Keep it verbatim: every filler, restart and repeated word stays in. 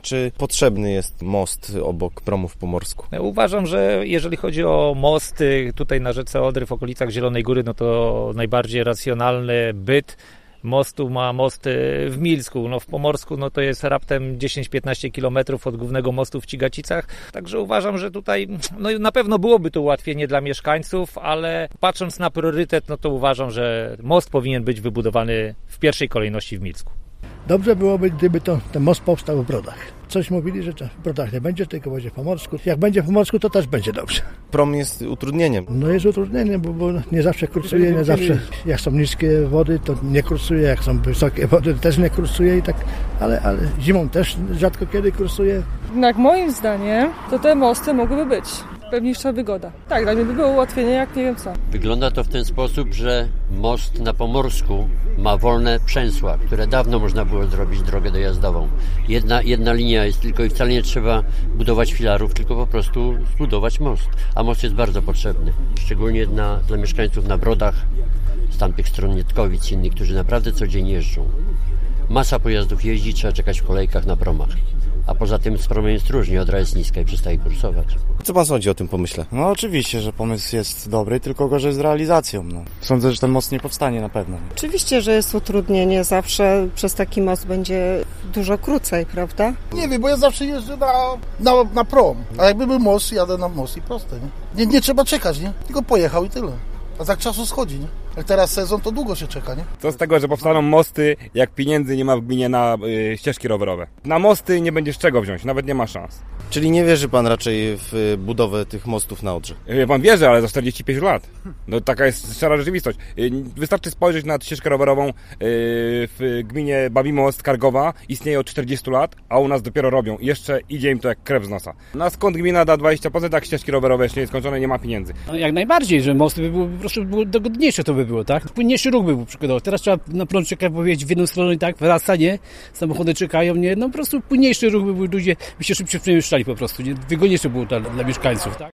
Czy potrzebny jest most obok promu w Pomorsku? Ja uważam, że jeżeli chodzi o mosty tutaj na rzece Odry w okolicach Zielonej Góry, no to najbardziej racjonalny byt mostu ma most w Milsku. No w Pomorsku no to jest raptem dziesięć do piętnastu kilometrów od głównego mostu w Cigacicach. Także uważam, że tutaj no na pewno byłoby to ułatwienie dla mieszkańców, ale patrząc na priorytet, no to uważam, że most powinien być wybudowany w pierwszej kolejności w Milsku. Dobrze byłoby, gdyby to, ten most powstał w Brodach. Coś mówili, że w Brodach nie będzie, tylko będzie w Pomorsku. Jak będzie w Pomorsku, to też będzie dobrze. Prom jest utrudnieniem. No jest utrudnieniem, bo, bo nie zawsze kursuje, nie zawsze. Jak są niskie wody, to nie kursuje, jak są wysokie wody, to też nie kursuje i tak, ale, ale zimą też rzadko kiedy kursuje. Jak moim zdaniem, to te mosty mogłyby być. Pewniejsza wygoda. Tak, dla mnie by było ułatwienie, jak nie wiem co. Wygląda to w ten sposób, że most na Pomorsku ma wolne przęsła, które dawno można było zrobić drogę dojazdową. Jedna, jedna linia jest tylko i wcale nie trzeba budować filarów, tylko po prostu zbudować most. A most jest bardzo potrzebny, szczególnie na, dla mieszkańców na Brodach, z tamtych stron Nietkowic, innych, którzy naprawdę codziennie jeżdżą. Masa pojazdów jeździ, trzeba czekać w kolejkach na promach. A poza tym z promem jest różnie, Odra jest niska i przestaje kursować. Co pan sądzi o tym pomyśle? No oczywiście, że pomysł jest dobry, tylko gorzej z realizacją. No. Sądzę, że ten most nie powstanie na pewno. Oczywiście, że jest utrudnienie. Zawsze przez taki most będzie dużo krócej, prawda? Nie wiem, bo ja zawsze jeżdżę na, na, na prom. A jakby był most, jadę na most i proste. Nie? Nie, nie trzeba czekać, nie? Tylko pojechał i tyle. A tak czasu schodzi, nie? Jak teraz sezon, to długo się czeka, nie? Co z tego, że powstaną mosty, jak pieniędzy nie ma w gminie na y, ścieżki rowerowe. Na mosty nie będziesz czego wziąć, nawet nie ma szans. Czyli nie wierzy pan raczej w budowę tych mostów na Odrze? Y, pan wierzy, ale za czterdzieści pięć lat. No taka jest szara rzeczywistość. Y, wystarczy spojrzeć na ścieżkę rowerową y, w gminie Babimost, Kargowa. Istnieje od czterdziestu lat, a u nas dopiero robią. I jeszcze idzie im to jak krew z nosa. Na skąd gmina da dwadzieścia procent, jak ścieżki rowerowe jeszcze nie skończone, nie ma pieniędzy. No, jak najbardziej, że mosty by były po prostu było dogodniejsze to by było, tak? Płynniejszy ruch by był przykładowo. Teraz trzeba na prąd czekać, powiedzieć w jedną stronę i tak, wraca, nie? Samochody czekają, nie? No po prostu płynniejszy ruch by był, ludzie by się szybciej przemieszczali po prostu, nie? Wygodniejsze było dla, dla mieszkańców, tak?